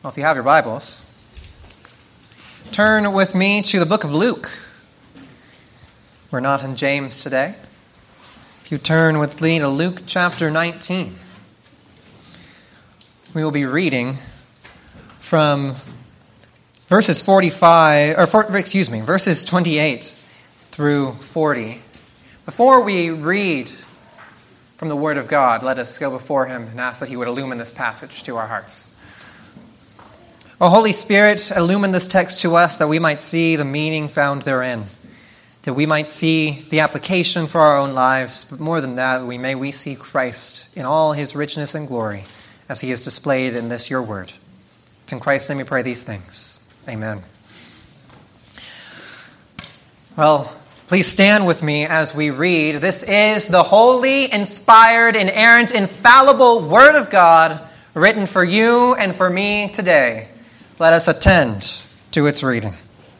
Well, if you have your Bibles, turn with me to the book of Luke. We're not in James today. If you turn with me to Luke chapter 19, we will be reading from verses 28 through 40. Before we read from the Word of God, let us go before Him and ask that He would illumine this passage to our hearts. O Holy Spirit, illumine this text to us that we might see the meaning found therein, that we might see the application for our own lives, but more than that, may we see Christ in all His richness and glory as He is displayed in this, your Word. It's in Christ's name we pray these things. Amen. Well, please stand with me as we read. This is the holy, inspired, inerrant, infallible Word of God, written for you and for me today. Let us attend to its reading.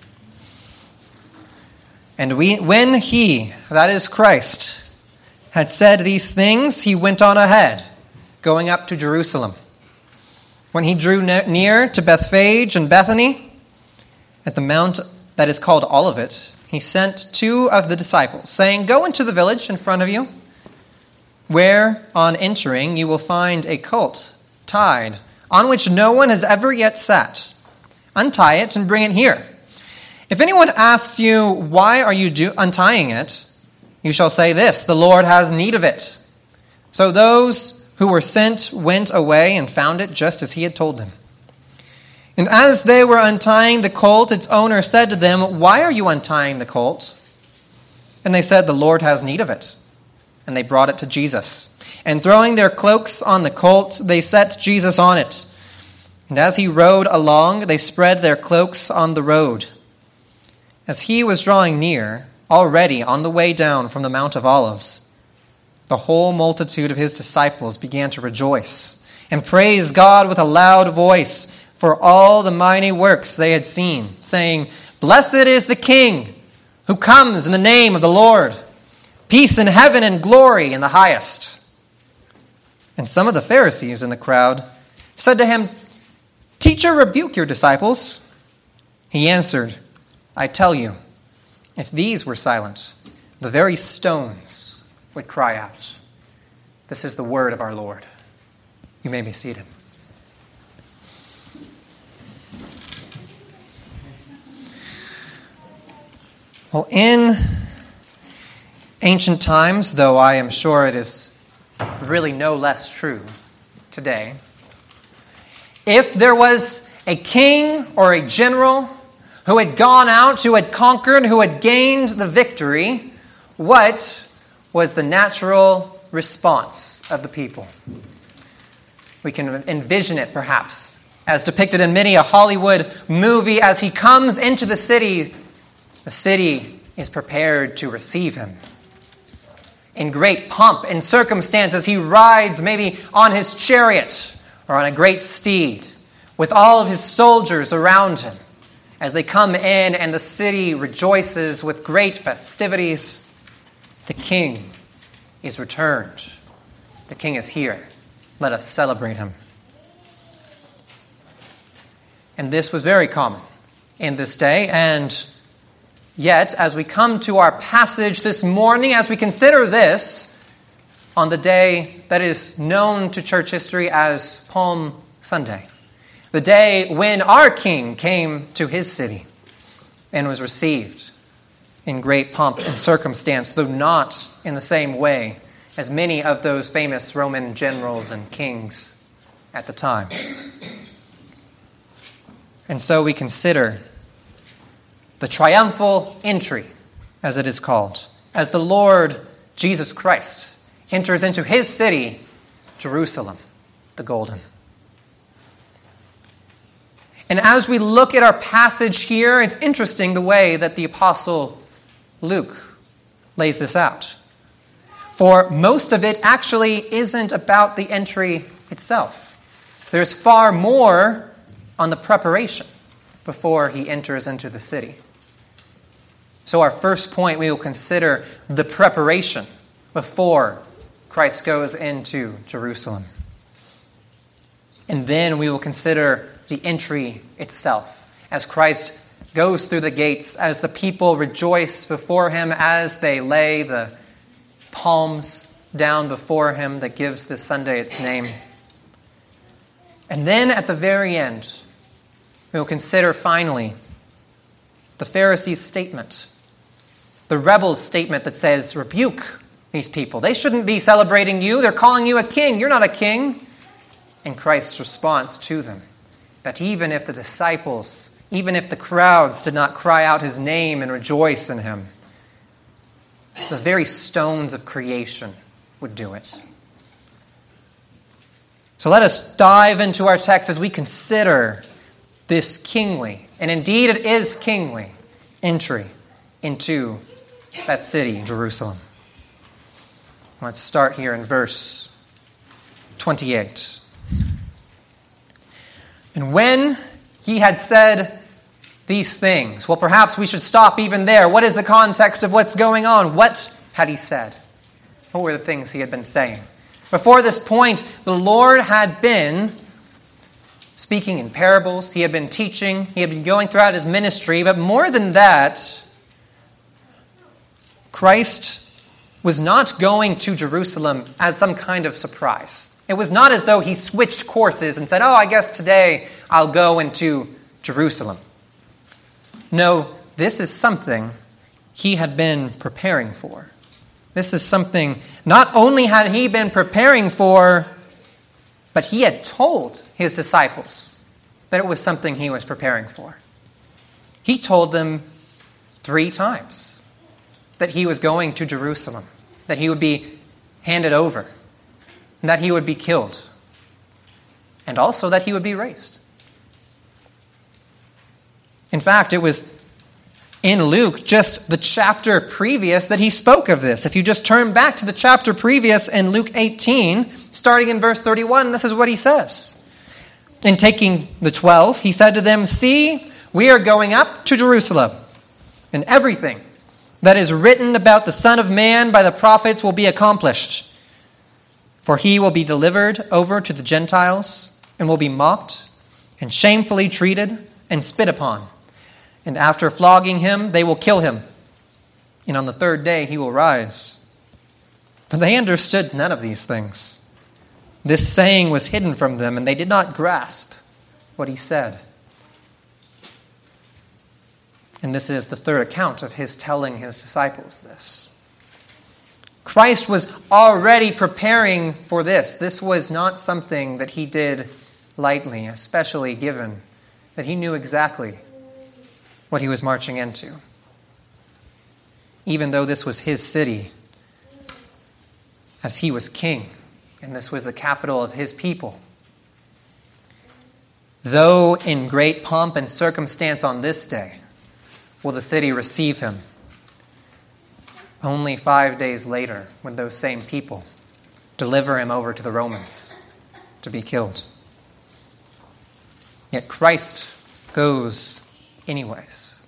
And when he, that is Christ, had said these things, he went on ahead, going up to Jerusalem. When he drew near to Bethphage and Bethany, at the mount that is called Olivet, he sent two of the disciples, saying, "Go into the village in front of you, where on entering you will find a colt tied, on which no one has ever yet sat. Untie it and bring it here. If anyone asks you, 'Why are you untying it?' you shall say this, 'The Lord has need of it.'" So those who were sent went away and found it just as he had told them. And as they were untying the colt, its owner said to them, "Why are you untying the colt?" And they said, "The Lord has need of it." And they brought it to Jesus. And throwing their cloaks on the colt, they set Jesus on it. And as he rode along, they spread their cloaks on the road. As he was drawing near, already on the way down from the Mount of Olives, the whole multitude of his disciples began to rejoice and praise God with a loud voice for all the mighty works they had seen, saying, "Blessed is the King who comes in the name of the Lord. Peace in heaven and glory in the highest." And some of the Pharisees in the crowd said to him, "Teacher, rebuke your disciples." He answered, "I tell you, if these were silent, the very stones would cry out." This is the word of our Lord. You may be seated. Well, in ancient times, though I am sure it is really no less true today, if there was a king or a general who had gone out, who had conquered, who had gained the victory, what was the natural response of the people? We can envision it, perhaps, as depicted in many a Hollywood movie. As he comes into the city is prepared to receive him. In great pomp and circumstance, as he rides maybe on his chariot or on a great steed, with all of his soldiers around him, as they come in and the city rejoices with great festivities. The king is returned. The king is here. Let us celebrate him. And this was very common in this day, and yet, as we come to our passage this morning, as we consider this on the day that is known to church history as Palm Sunday, the day when our King came to his city and was received in great pomp and circumstance, though not in the same way as many of those famous Roman generals and kings at the time. And so we consider the triumphal entry, as it is called, as the Lord Jesus Christ enters into his city, Jerusalem, the Golden. And as we look at our passage here, it's interesting the way that the Apostle Luke lays this out. For most of it actually isn't about the entry itself. There's far more on the preparation before he enters into the city. So our first point, we will consider the preparation before Christ goes into Jerusalem. And then we will consider the entry itself. As Christ goes through the gates, as the people rejoice before him, as they lay the palms down before him that gives this Sunday its name. And then at the very end, we will consider finally the Pharisees' statement, the rebels' statement that says, rebuke these people. They shouldn't be celebrating you. They're calling you a king. You're not a king. And Christ's response to them, that even if the disciples, even if the crowds did not cry out his name and rejoice in him, the very stones of creation would do it. So let us dive into our text as we consider this kingly, and indeed it is kingly, entry into that city, Jerusalem. Let's start here in verse 28. And when he had said these things, well, perhaps we should stop even there. What is the context of what's going on? What had he said? What were the things he had been saying? Before this point, the Lord had been speaking in parables. He had been teaching. He had been going throughout his ministry. But more than that, Christ was not going to Jerusalem as some kind of surprise. It was not as though he switched courses and said, oh, I guess today I'll go into Jerusalem. No, this is something he had been preparing for. This is something not only had he been preparing for, but he had told his disciples that it was something he was preparing for. He told them 3 times that he was going to Jerusalem, that he would be handed over, and that he would be killed, and also that he would be raised. In fact, it was in Luke, just the chapter previous, that he spoke of this. If you just turn back to the chapter previous in Luke 18, starting in verse 31, this is what he says. In taking the 12, he said to them, see, we are going up to Jerusalem, and everything that is written about the Son of Man by the prophets will be accomplished. For he will be delivered over to the Gentiles, and will be mocked, and shamefully treated, and spit upon. And after flogging him, they will kill him. And on the 3rd day he will rise. But they understood none of these things. This saying was hidden from them, and they did not grasp what he said. And this is the 3rd account of his telling his disciples this. Christ was already preparing for this. This was not something that he did lightly, especially given that he knew exactly what he was marching into. Even though this was his city, as he was king, and this was the capital of his people. Though in great pomp and circumstance on this day will the city receive him, only 5 days later would those same people deliver him over to the Romans to be killed. Yet Christ goes anyways.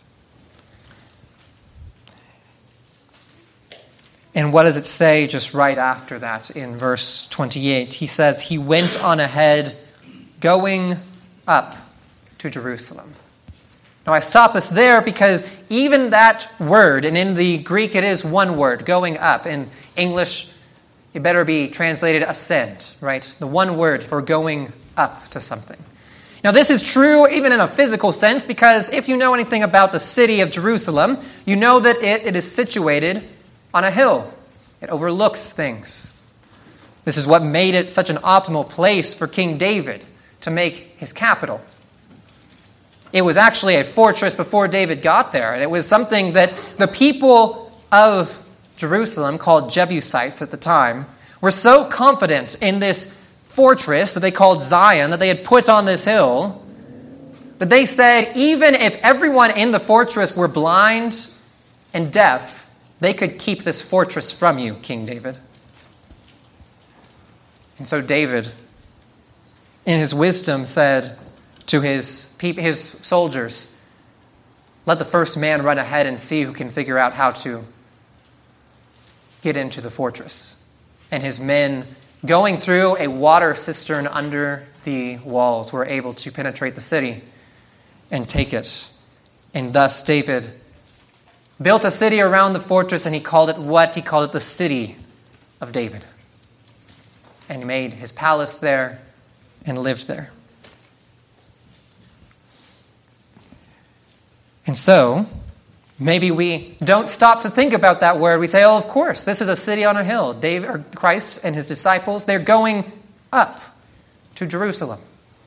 And what does it say just right after that in verse 28? He says, he went on ahead, going up to Jerusalem. Now I stop us there because even that word, and in the Greek it is one word, going up. In English, it better be translated ascend, right? The one word for going up to something. Now this is true even in a physical sense, because if you know anything about the city of Jerusalem, you know that it is situated on a hill. It overlooks things. This is what made it such an optimal place for King David to make his capital. It was actually a fortress before David got there, and it was something that the people of Jerusalem, called Jebusites at the time, were so confident in this fortress that they called Zion, that they had put on this hill, that they said, even if everyone in the fortress were blind and deaf, they could keep this fortress from you, King David. And so David, in his wisdom, said to his soldiers, let the first man run ahead and see who can figure out how to get into the fortress. And his men going through a water cistern under the walls, were able to penetrate the city and take it. And thus David built a city around the fortress, and he called it what? He called it the city of David. And he made his palace there and lived there. And so, maybe we don't stop to think about that word. We say, oh, of course, this is a city on a hill. David, or Christ and his disciples, they're going up to Jerusalem.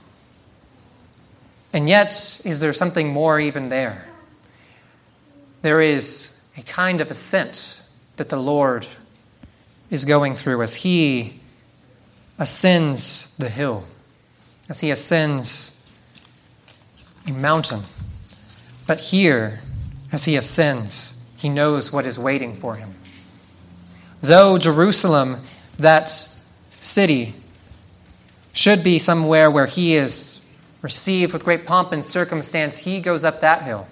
And yet, is there something more even there? There is a kind of ascent that the Lord is going through as he ascends the hill, as he ascends a mountain. But here, as he ascends, he knows what is waiting for him. Though Jerusalem, that city, should be somewhere where he is received with great pomp and circumstance, he goes up that hill,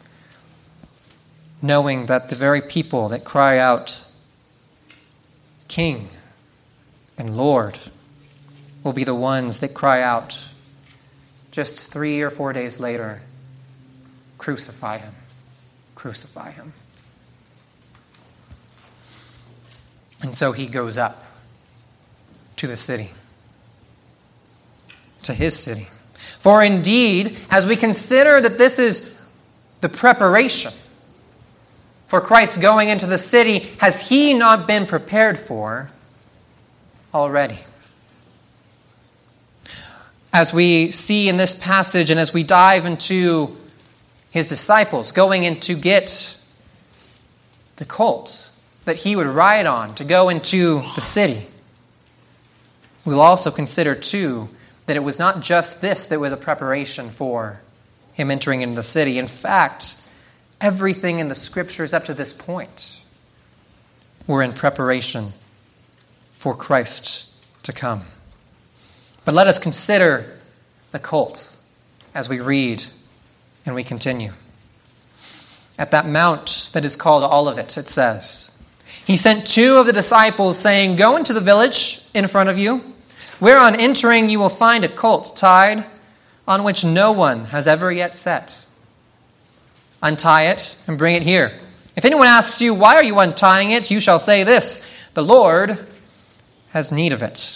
knowing that the very people that cry out, King and Lord, will be the ones that cry out just 3 or 4 days later, crucify him, crucify him. And so he goes up to the city, to his city. For indeed, as we consider that this is the preparation for Christ going into the city, has he not been prepared for already? As we see in this passage and as we dive into his disciples going in to get the colt that he would ride on to go into the city, we'll also consider too that it was not just this that was a preparation for him entering into the city. In fact, everything in the scriptures up to this point were in preparation for Christ to come. But let us consider the colt as we read and we continue. At that mount that is called Olivet, it says, he sent 2 of the disciples, saying, go into the village in front of you, where on entering you will find a colt tied, on which no one has ever yet sat. Untie it and bring it here. If anyone asks you, why are you untying it? You shall say this, the Lord has need of it.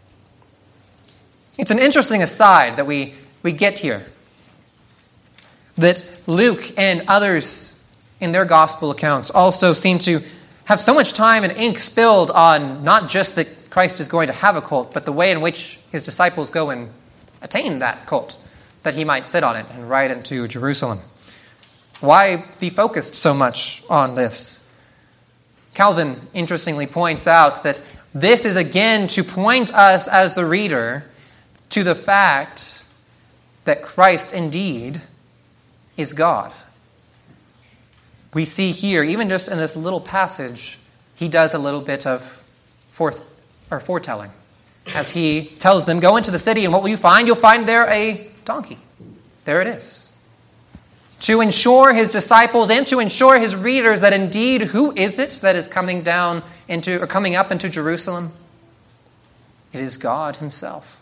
It's an interesting aside that we get here, that Luke and others in their gospel accounts also seem to have so much time and ink spilled on not just that Christ is going to have a colt, but the way in which his disciples go and attain that colt, that he might sit on it and ride into Jerusalem. Why be focused so much on this? Calvin interestingly points out that this is again to point us as the reader to the fact that Christ indeed is God. We see here, even just in this little passage, he does a little bit of foretelling. As he tells them, go into the city, and what will you find? You'll find there a donkey. There it is. To ensure his disciples and to ensure his readers that indeed, who is it that is coming up into Jerusalem? It is God himself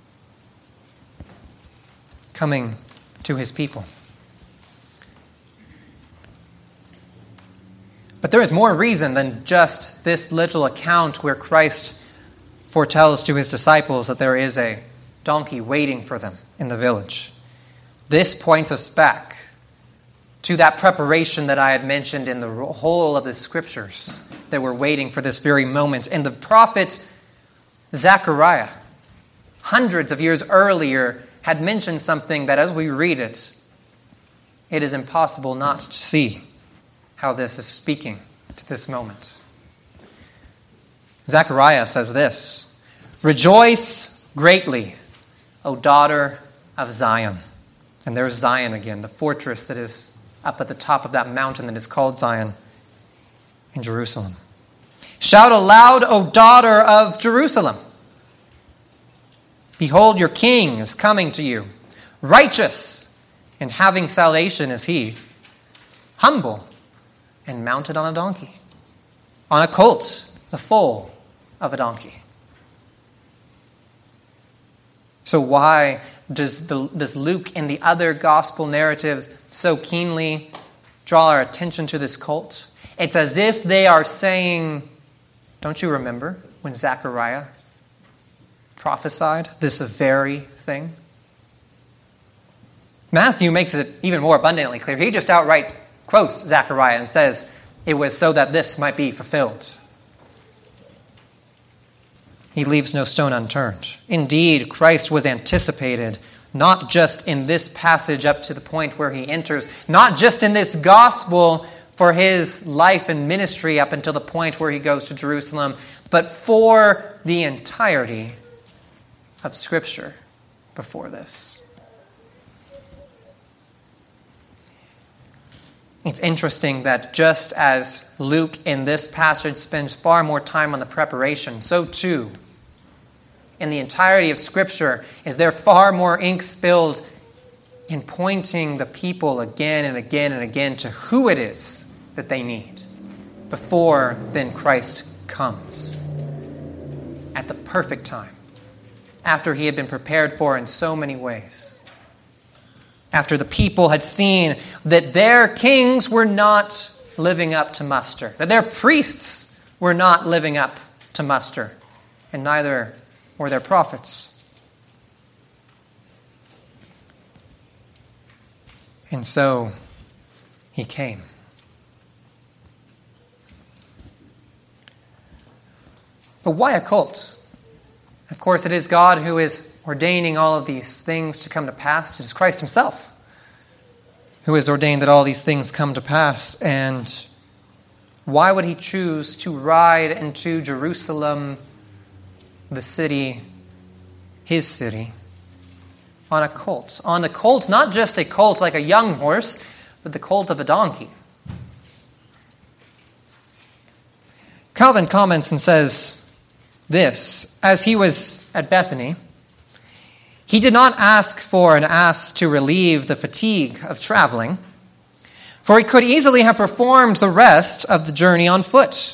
coming to his people. But there is more reason than just this little account where Christ foretells to his disciples that there is a donkey waiting for them in the village. This points us back to that preparation that I had mentioned in the whole of the scriptures that were waiting for this very moment. And the prophet Zechariah, hundreds of years earlier, had mentioned something that as we read it, it is impossible not to see how this is speaking to this moment. Zechariah says this, rejoice greatly, O daughter of Zion. And there's Zion again, the fortress that is up at the top of that mountain that is called Zion in Jerusalem. Shout aloud, O daughter of Jerusalem. Behold, your king is coming to you. Righteous and having salvation is he. Humble and mounted on a donkey. On a colt, the foal of a donkey. So why does Luke and the other gospel narratives so keenly draw our attention to this cult? It's as if they are saying, don't you remember when Zechariah prophesied this very thing? Matthew makes it even more abundantly clear. He just outright quotes Zechariah and says, it was so that this might be fulfilled. He leaves no stone unturned. Indeed, Christ was anticipated, not just in this passage up to the point where he enters, not just in this gospel for his life and ministry up until the point where he goes to Jerusalem, but for the entirety of Scripture before this. It's interesting that just as Luke in this passage spends far more time on the preparation, so too, in the entirety of Scripture, is there far more ink spilled in pointing the people again and again and again to who it is that they need before then Christ comes at the perfect time, after he had been prepared for in so many ways. After the people had seen that their kings were not living up to muster, that their priests were not living up to muster, and neither were their prophets. And so he came. But why a cult? Of course, it is God who is ordaining all of these things to come to pass. It is Christ himself who has ordained that all these things come to pass. And why would he choose to ride into Jerusalem, the city, his city, on a colt? On the colt, not just a colt like a young horse, but the colt of a donkey. Calvin comments and says this: as he was at Bethany, he did not ask for an ass to relieve the fatigue of traveling, for he could easily have performed the rest of the journey on foot.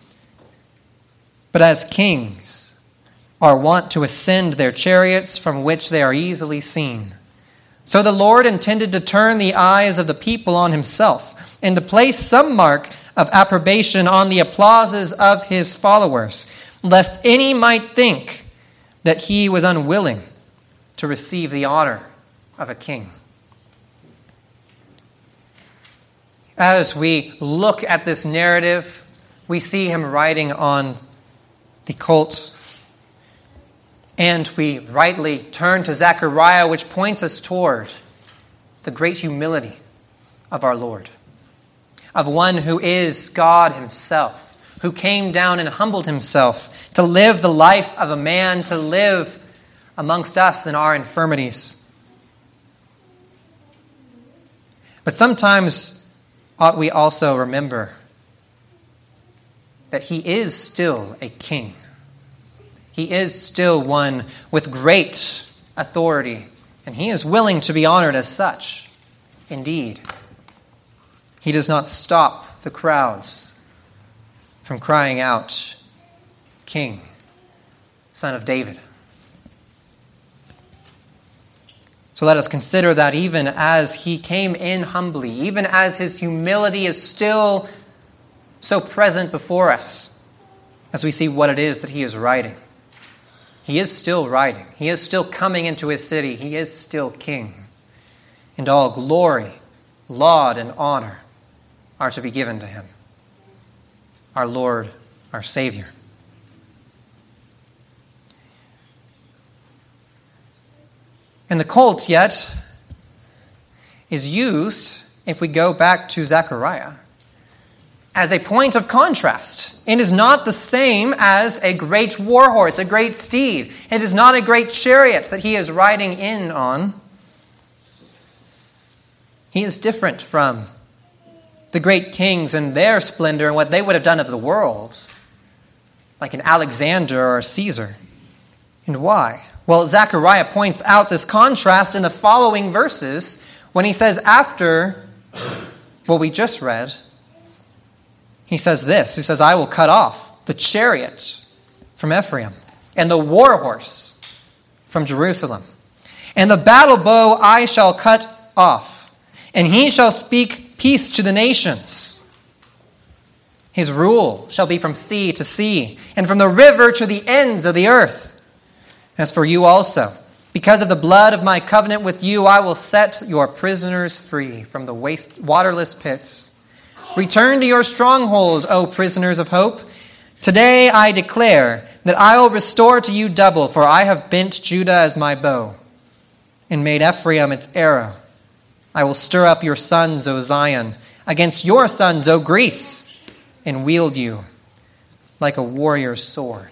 But as kings are wont to ascend their chariots from which they are easily seen, so the Lord intended to turn the eyes of the people on himself and to place some mark of approbation on the applauses of his followers, lest any might think that he was unwilling to receive the honor of a king. As we look at this narrative, we see him riding on the colt, and we rightly turn to Zechariah, which points us toward the great humility of our Lord, of one who is God himself, who came down and humbled himself to live the life of a man, to live amongst us in our infirmities. But sometimes ought we also remember that he is still a king. He is still one with great authority, and he is willing to be honored as such. Indeed, he does not stop the crowds from crying out, "King, Son of David." So let us consider that even as he came in humbly, even as his humility is still so present before us, as we see what it is that he is writing. He is still writing. He is still coming into his city. He is still king. And all glory, laud, and honor are to be given to him, our Lord, our Savior. And the colt, yet, is used, if we go back to Zechariah, as a point of contrast. It is not the same as a great war horse, a great steed. It is not a great chariot that he is riding in on. He is different from the great kings and their splendor and what they would have done of the world, like an Alexander or a Caesar. And why? Well, Zechariah points out this contrast in the following verses when he says, after what we just read, he says this. He says, "I will cut off the chariot from Ephraim and the war horse from from Jerusalem. And the battle bow I shall cut off, and he shall speak peace to the nations. His rule shall be from sea to sea, and from the river to the ends of the earth. As for you also, because of the blood of my covenant with you, I will set your prisoners free from the waterless pits. Return to your stronghold, O prisoners of hope. Today I declare that I will restore to you double, for I have bent Judah as my bow and made Ephraim its arrow. I will stir up your sons, O Zion, against your sons, O Greece, and wield you like a warrior's sword.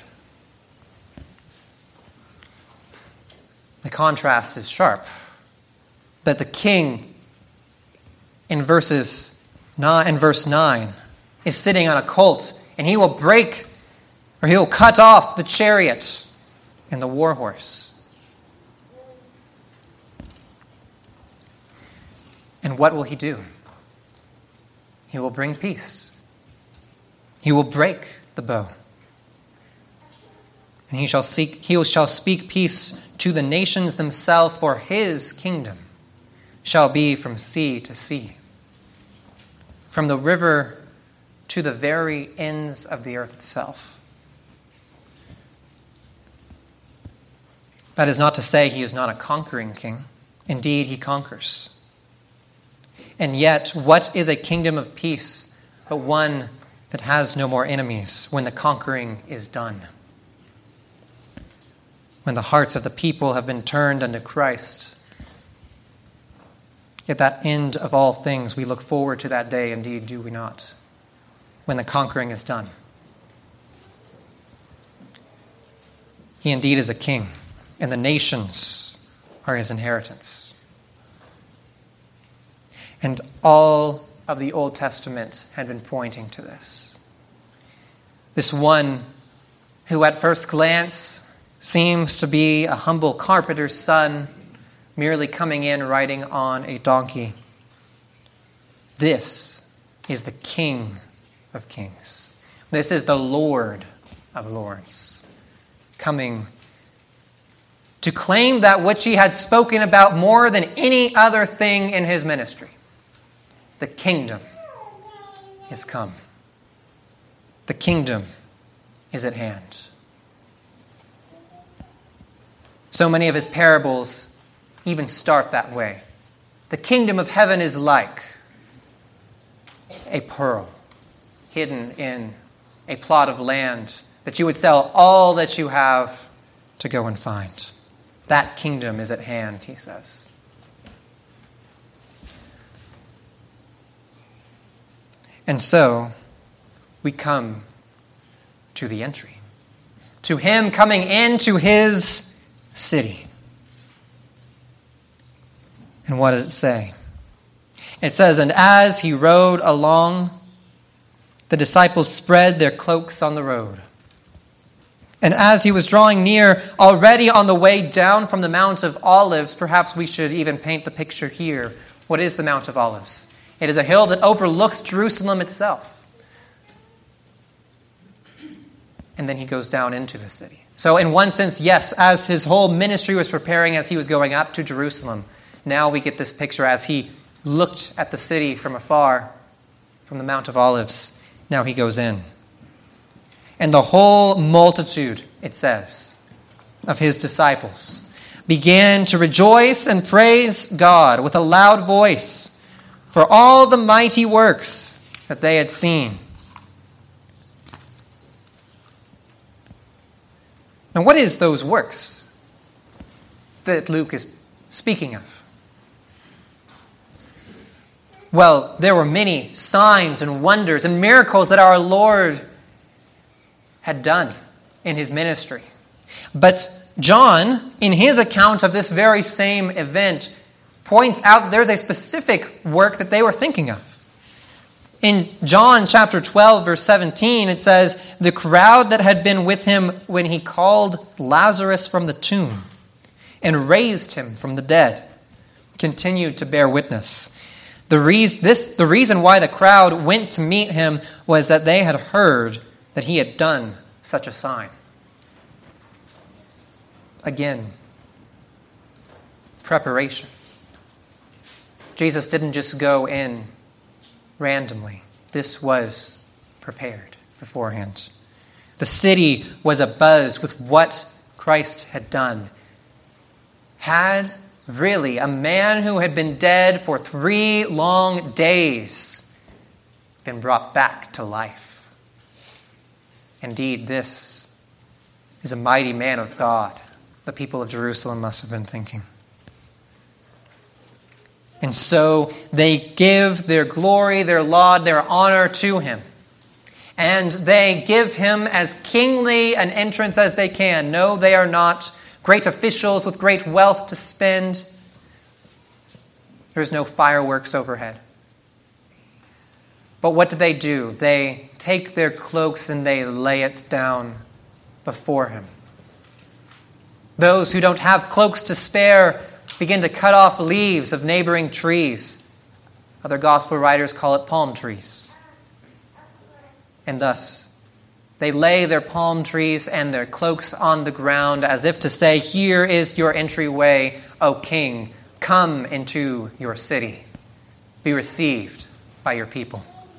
The contrast is sharp. That the king in verse 9 is sitting on a colt, and he will cut off the chariot and the war horse. And what will he do? He will bring peace. He will break the bow. And he shall speak peace to the nations themselves, for his kingdom shall be from sea to sea, from the river to the very ends of the earth itself. That is not to say he is not a conquering king. Indeed, he conquers. And yet, what is a kingdom of peace but one that has no more enemies when the conquering is done? When the hearts of the people have been turned unto Christ. At that end of all things, we look forward to that day, indeed, do we not? When the conquering is done. He indeed is a king, and the nations are his inheritance. And all of the Old Testament had been pointing to this. This one who at first glance seems to be a humble carpenter's son, merely coming in riding on a donkey. This is the King of Kings. This is the Lord of Lords, coming to claim that which he had spoken about more than any other thing in his ministry. The kingdom is come. The kingdom is at hand. So many of his parables even start that way. The kingdom of heaven is like a pearl hidden in a plot of land that you would sell all that you have to go and find. That kingdom is at hand, he says. And so, we come to the entry. To him coming into his city. And what does it say? It says, and as he rode along, the disciples spread their cloaks on the road. And as he was drawing near, already on the way down from the Mount of Olives, perhaps we should even paint the picture here. What is the Mount of Olives? It is a hill that overlooks Jerusalem itself. And then he goes down into the city. So in one sense, yes, as his whole ministry was preparing as he was going up to Jerusalem, now we get this picture as he looked at the city from afar, from the Mount of Olives. Now he goes in. And the whole multitude, it says, of his disciples began to rejoice and praise God with a loud voice for all the mighty works that they had seen. Now, what is those works that Luke is speaking of? Well, there were many signs and wonders and miracles that our Lord had done in his ministry. But John, in his account of this very same event, points out there's a specific work that they were thinking of. In John chapter 12, verse 17, it says, the crowd that had been with him when he called Lazarus from the tomb and raised him from the dead continued to bear witness. The reason why the crowd went to meet him was that they had heard that he had done such a sign. Again, preparation. Jesus didn't just go in randomly. This was prepared beforehand. The city was abuzz with what Christ had done. Had really a man who had been dead for 3 long days been brought back to life. Indeed, this is a mighty man of God, the people of Jerusalem must have been thinking. And so they give their glory, their laud, their honor to him. And they give him as kingly an entrance as they can. No, they are not great officials with great wealth to spend. There's no fireworks overhead. But what do? They take their cloaks and they lay it down before him. Those who don't have cloaks to spare begin to cut off leaves of neighboring trees. Other gospel writers call it palm trees. And thus, they lay their palm trees and their cloaks on the ground as if to say, here is your entryway, O King. Come into your city. Be received by your people.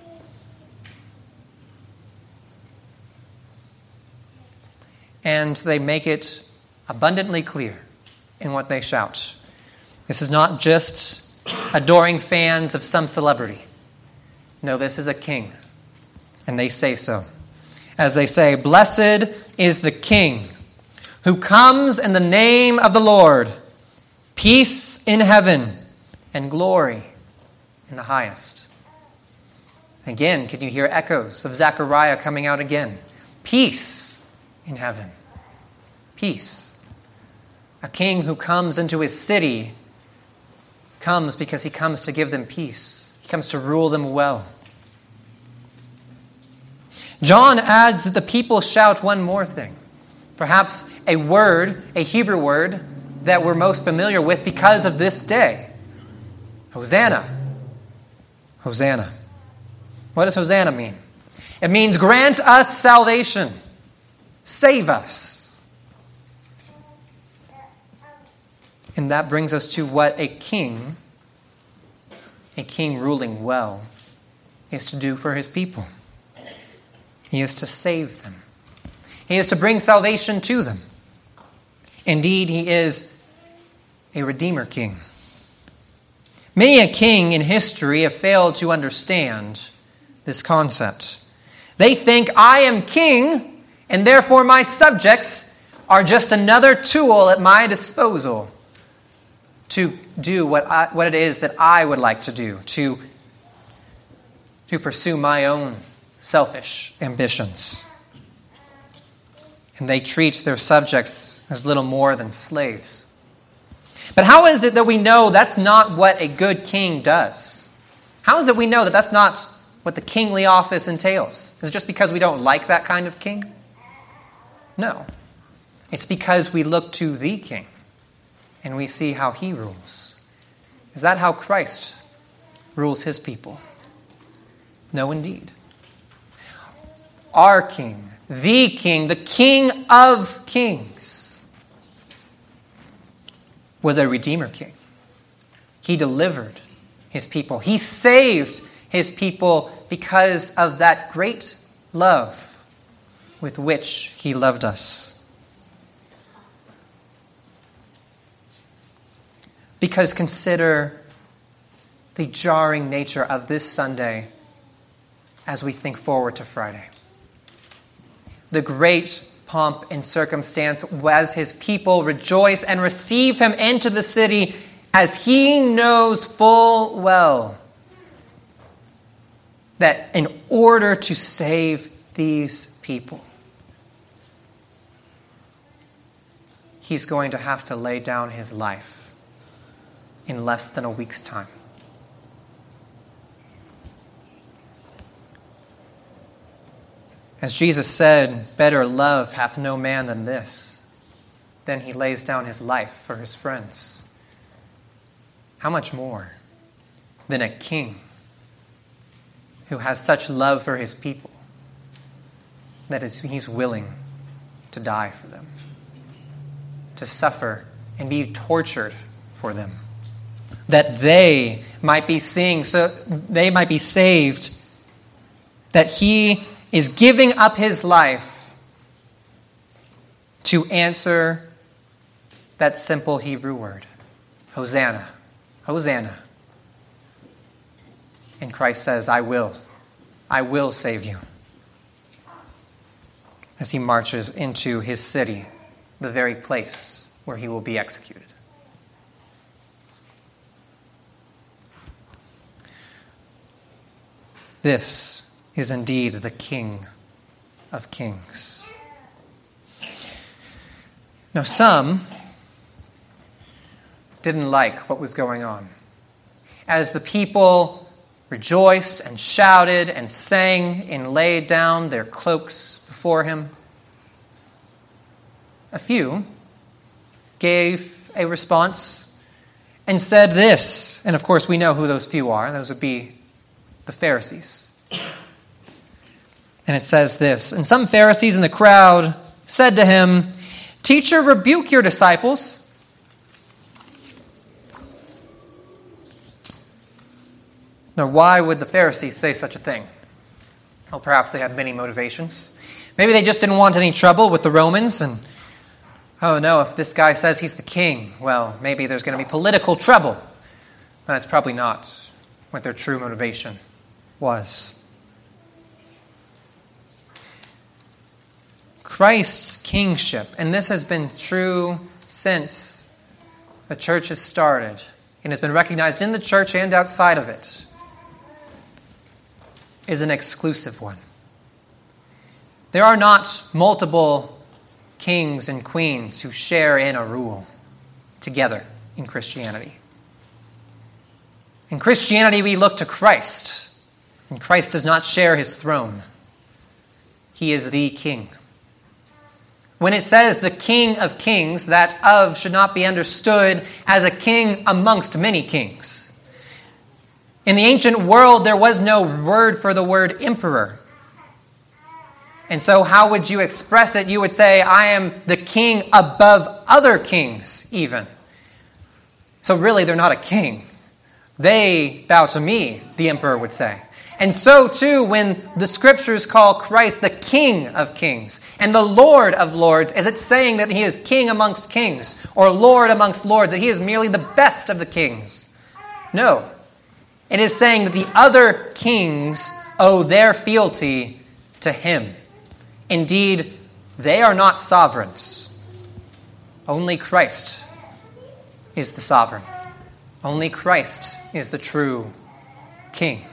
And they make it abundantly clear in what they shout. This is not just adoring fans of some celebrity. No, this is a king. And they say so. As they say, blessed is the King who comes in the name of the Lord. Peace in heaven and glory in the highest. Again, can you hear echoes of Zechariah coming out again? Peace in heaven. Peace. A king who comes into his city comes because he comes to give them peace. He comes to rule them well. John adds that the people shout one more thing. Perhaps a word, a Hebrew word, that we're most familiar with because of this day. Hosanna. Hosanna. What does Hosanna mean? It means grant us salvation. Save us. And that brings us to what a king ruling well, is to do for his people. He is to save them. He is to bring salvation to them. Indeed, he is a Redeemer King. Many a king in history have failed to understand this concept. They think, I am king, and therefore my subjects are just another tool at my disposal to do what it is that I would like to do, to pursue my own selfish ambitions. And they treat their subjects as little more than slaves. But how is it that we know that's not what a good king does? How is it we know that that's not what the kingly office entails? Is it just because we don't like that kind of king? No. It's because we look to the king and we see how he rules. Is that how Christ rules his people? No, indeed. Our king, the king of kings, was a Redeemer King. He delivered his people. He saved his people because of that great love with which he loved us. Because consider the jarring nature of this Sunday as we think forward to Friday. The great pomp and circumstance as his people rejoice and receive him into the city as he knows full well that in order to save these people, he's going to have to lay down his life in less than a week's time. As Jesus said, better love hath no man than this. Then he lays down his life for his friends. How much more than a king who has such love for his people that he's willing to die for them, to suffer and be tortured for them, that they might be they might be saved, that he is giving up his life to answer that simple Hebrew word, Hosanna, Hosanna. And Christ says, I will save you, as he marches into his city, the very place where he will be executed. This is indeed the King of Kings. Now, some didn't like what was going on. As the people rejoiced and shouted and sang and laid down their cloaks before him, a few gave a response and said this. And of course, we know who those few are. Those would be the Pharisees. And it says this: and some Pharisees in the crowd said to him, "Teacher, rebuke your disciples." Now, why would the Pharisees say such a thing? Well, perhaps they had many motivations. Maybe they just didn't want any trouble with the Romans, and, oh no, if this guy says he's the king, well, maybe there's going to be political trouble. That's probably not what their true motivation was. Christ's kingship, and this has been true since the church has started, and has been recognized in the church and outside of it, is an exclusive one. There are not multiple kings and queens who share in a rule together in Christianity. In Christianity, we look to Christ, and Christ does not share his throne. He is the king. When it says the King of Kings, that "of" should not be understood as a king amongst many kings. In the ancient world, there was no word for the word emperor. And so how would you express it? You would say, I am the king above other kings, even. So really, they're not a king. They bow to me, the emperor would say. And so too, when the scriptures call Christ the King of Kings and the Lord of Lords, is it saying that he is king amongst kings or Lord amongst lords, that he is merely the best of the kings? No. It is saying that the other kings owe their fealty to him. Indeed, they are not sovereigns. Only Christ is the sovereign. Only Christ is the true king.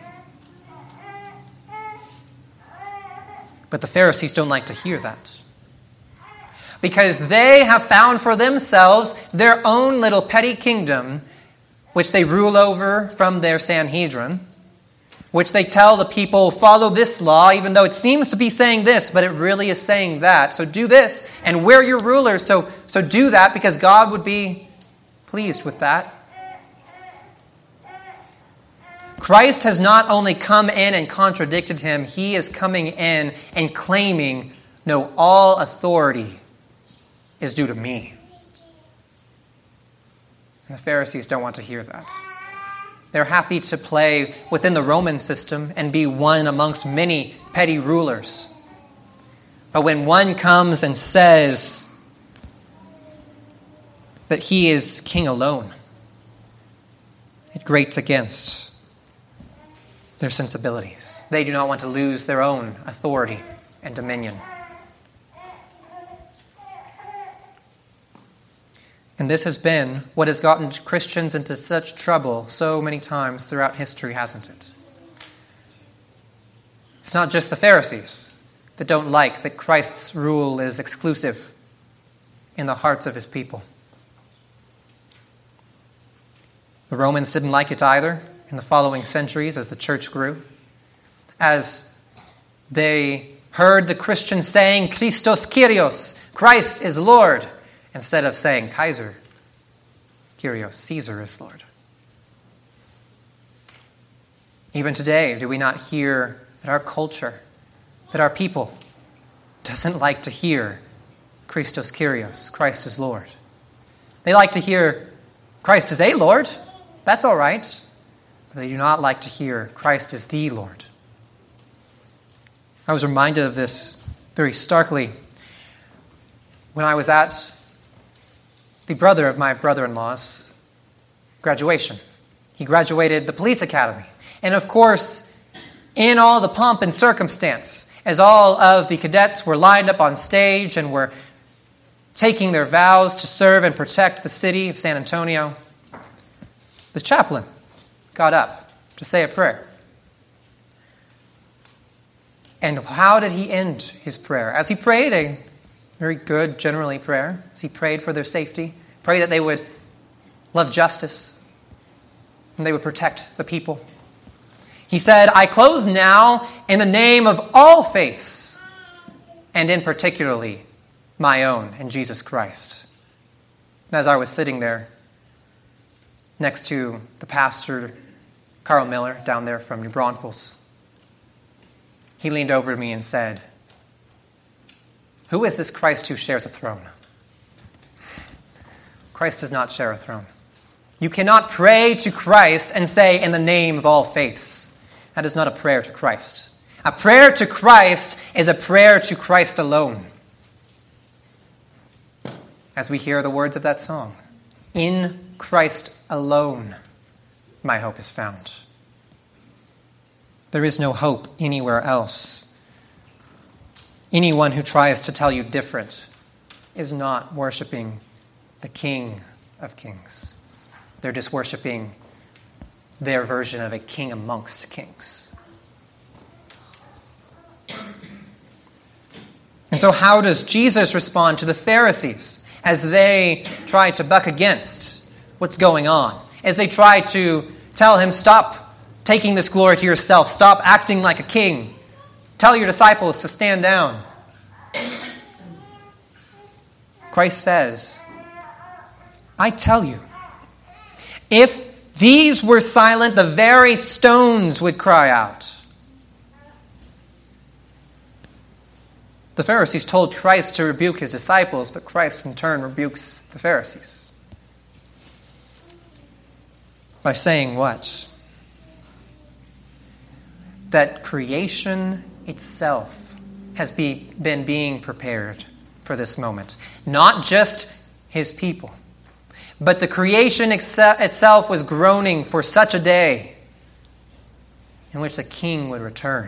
But the Pharisees don't like to hear that, because they have found for themselves their own little petty kingdom, which they rule over from their Sanhedrin, which they tell the people, follow this law, even though it seems to be saying this, but it really is saying that. So do this, and we're your rulers, so do that, because God would be pleased with that. Christ has not only come in and contradicted him, he is coming in and claiming, no, all authority is due to me. And the Pharisees don't want to hear that. They're happy to play within the Roman system and be one amongst many petty rulers. But when one comes and says that he is king alone, it grates against their sensibilities. They do not want to lose their own authority and dominion. And this has been what has gotten Christians into such trouble so many times throughout history, hasn't it? It's not just the Pharisees that don't like that Christ's rule is exclusive in the hearts of his people. The Romans didn't like it either in the following centuries as the church grew, as they heard the Christians saying, Christos Kyrios, Christ is Lord, instead of saying Kaiser Kyrios, Caesar is Lord. Even today, do we not hear that our culture, that our people doesn't like to hear Christos Kyrios, Christ is Lord? They like to hear Christ is a Lord. That's all right. But they do not like to hear Christ is the Lord. I was reminded of this very starkly when I was at the brother of my brother-in-law's graduation. He graduated the police academy. And of course, in all the pomp and circumstance, as all of the cadets were lined up on stage and were taking their vows to serve and protect the city of San Antonio, the chaplain got up to say a prayer. And how did he end his prayer? As he prayed a very good, generally prayer, as he prayed for their safety, prayed that they would love justice and they would protect the people. He said, I close now in the name of all faiths, and in particularly my own in Jesus Christ. And as I was sitting there next to the pastor, Carl Miller, down there from New Braunfels, he leaned over to me and said, who is this Christ who shares a throne? Christ does not share a throne. You cannot pray to Christ and say, in the name of all faiths. That is not a prayer to Christ. A prayer to Christ is a prayer to Christ alone. As we hear the words of that song, in Christ alone my hope is found. There is no hope anywhere else. Anyone who tries to tell you different is not worshiping the King of Kings. They're just worshiping their version of a king amongst kings. And so how does Jesus respond to the Pharisees as they try to buck against what's going on? As they try to tell him, stop taking this glory to yourself. Stop acting like a king. Tell your disciples to stand down. Christ says, I tell you, if these were silent, the very stones would cry out. The Pharisees told Christ to rebuke his disciples, but Christ in turn rebukes the Pharisees. By saying what? That creation itself has been being prepared for this moment. Not just his people, but the creation itself was groaning for such a day in which the King would return,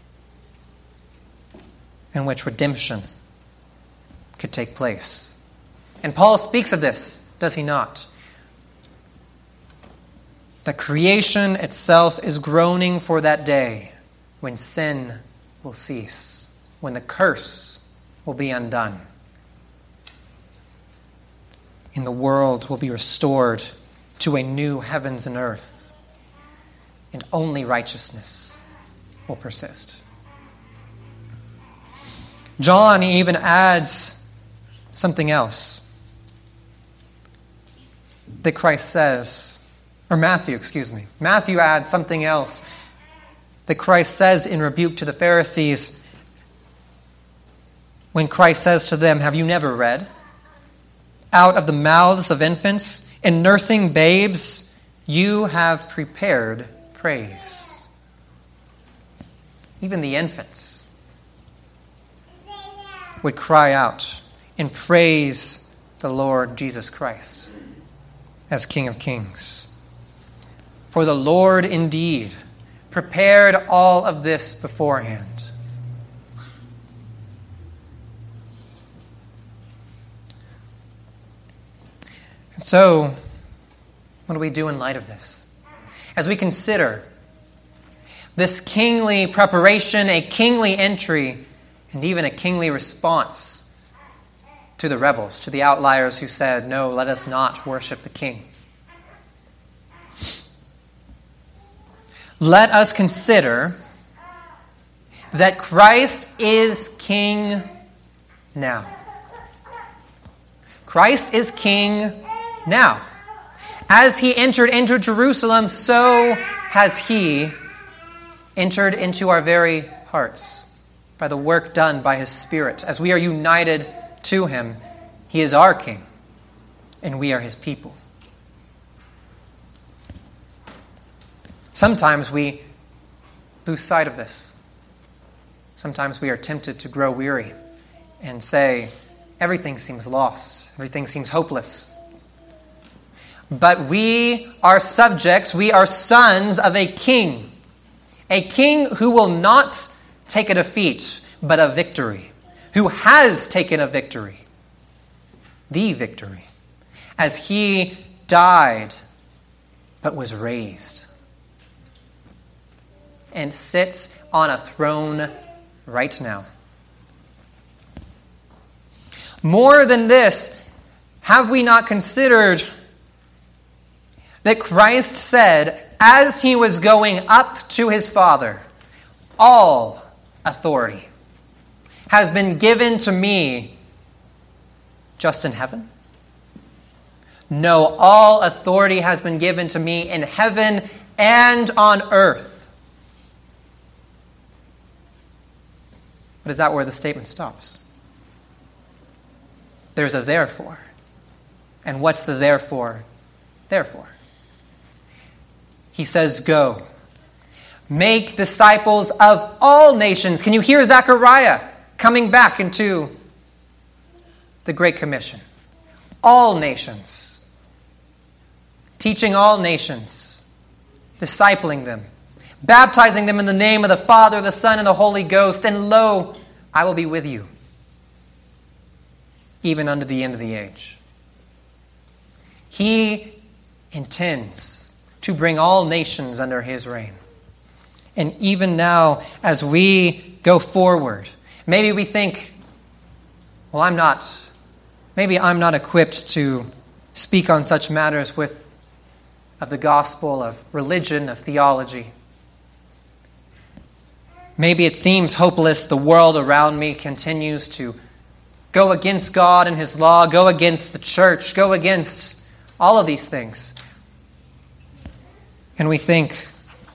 in which redemption could take place. And Paul speaks of this, does he not? The creation itself is groaning for that day when sin will cease, when the curse will be undone, and the world will be restored to a new heavens and earth, and only righteousness will persist. John even adds something else that Christ says, or Matthew adds something else that Christ says in rebuke to the Pharisees when Christ says to them, have you never read? Out of the mouths of infants and nursing babes, you have prepared praise. Even the infants would cry out and praise the Lord Jesus Christ as King of Kings. For the Lord indeed prepared all of this beforehand. And so, what do we do in light of this? As we consider this kingly preparation, a kingly entry, and even a kingly response to the rebels, to the outliers who said, no, let us not worship the king. Let us consider that Christ is king now. Christ is king now. As he entered into Jerusalem, so has he entered into our very hearts by the work done by his Spirit. As we are united to him, he is our king, and we are his people. Sometimes we lose sight of this. Sometimes we are tempted to grow weary and say, everything seems lost, everything seems hopeless. But we are subjects, we are sons of a king who will not take a defeat, but a victory, who has taken a victory, the victory, as he died, but was raised, and sits on a throne right now. More than this, have we not considered that Christ said, as he was going up to his Father, all authority has been given to me just in heaven? No, all authority has been given to me in heaven and on earth. But is that where the statement stops? There's a therefore. And what's the therefore? Therefore. He says, go. Make disciples of all nations. Can you hear Zechariah coming back into the Great Commission? All nations. Teaching all nations. Discipling them. Baptizing them in the name of the Father, the Son, and the Holy Ghost. And lo, I will be with you, even unto the end of the age. He intends to bring all nations under his reign. And even now, as we go forward, maybe we think, well, I'm not equipped to speak on such matters of the gospel, of religion, of theology. Maybe it seems hopeless. The world around me continues to go against God and his law, go against the church, go against all of these things. And we think,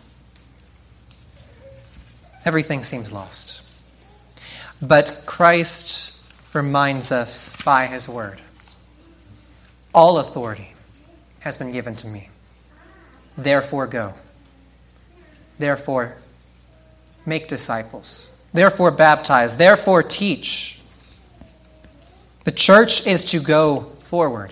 everything seems lost. But Christ reminds us by his word, all authority has been given to me. Therefore go. Therefore make disciples. Therefore baptize. Therefore teach. The church is to go forward.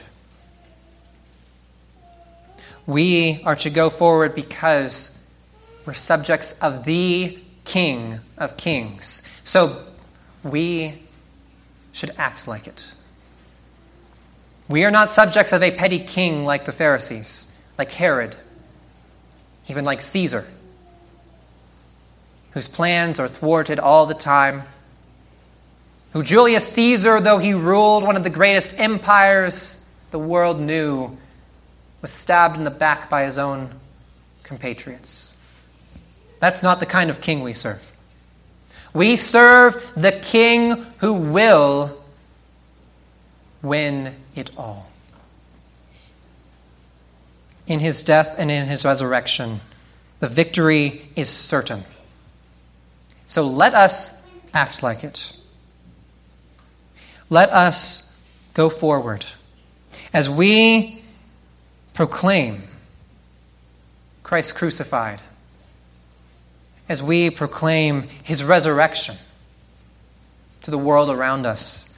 We are to go forward because we're subjects of the King of Kings. So we should act like it. We are not subjects of a petty king like the Pharisees, like Herod, even like Caesar, whose plans are thwarted all the time, who Julius Caesar, though he ruled one of the greatest empires the world knew, was stabbed in the back by his own compatriots. That's not the kind of king we serve. We serve the king who will win it all. In his death and in his resurrection, the victory is certain. So let us act like it. Let us go forward as we proclaim Christ crucified, as we proclaim his resurrection to the world around us.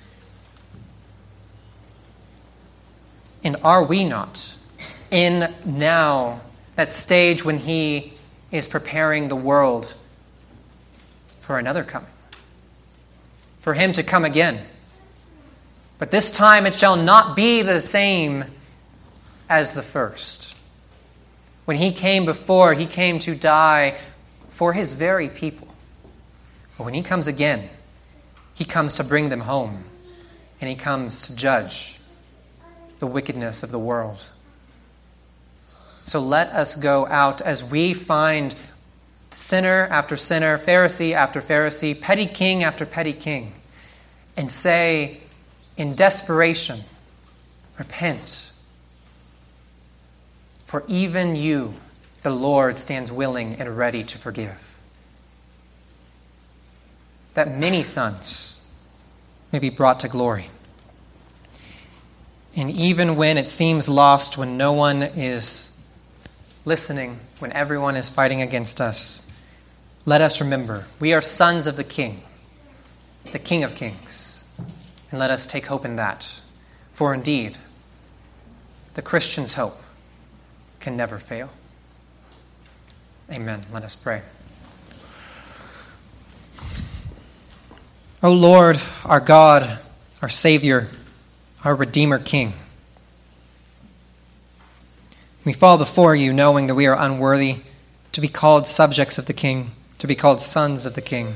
And are we not in now that stage when he is preparing the world for another coming, for him to come again? But this time it shall not be the same as the first. When he came before, he came to die for his very people. But when he comes again, he comes to bring them home, and he comes to judge the wickedness of the world. So let us go out as we find sinner after sinner, Pharisee after Pharisee, petty king after petty king, and say in desperation, repent. For even you, the Lord, stands willing and ready to forgive. That many sons may be brought to glory. And even when it seems lost, when no one is listening when everyone is fighting against us, let us remember we are sons of the King of Kings, and let us take hope in that. For indeed, the Christian's hope can never fail. Amen. Let us pray. O Lord, our God, our Savior, our Redeemer King, we fall before you knowing that we are unworthy to be called subjects of the King, to be called sons of the King.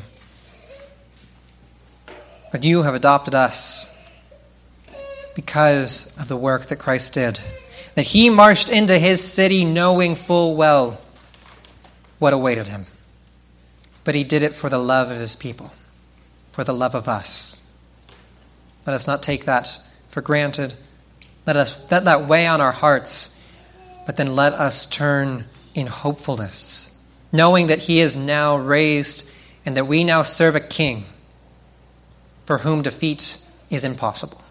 But you have adopted us because of the work that Christ did, that he marched into his city knowing full well what awaited him. But he did it for the love of his people, for the love of us. Let us not take that for granted. Let that weigh on our hearts, but then let us turn in hopefulness, knowing that he is now raised and that we now serve a King for whom defeat is impossible.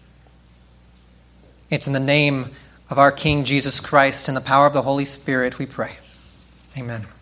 It's in the name of our King Jesus Christ and the power of the Holy Spirit we pray. Amen.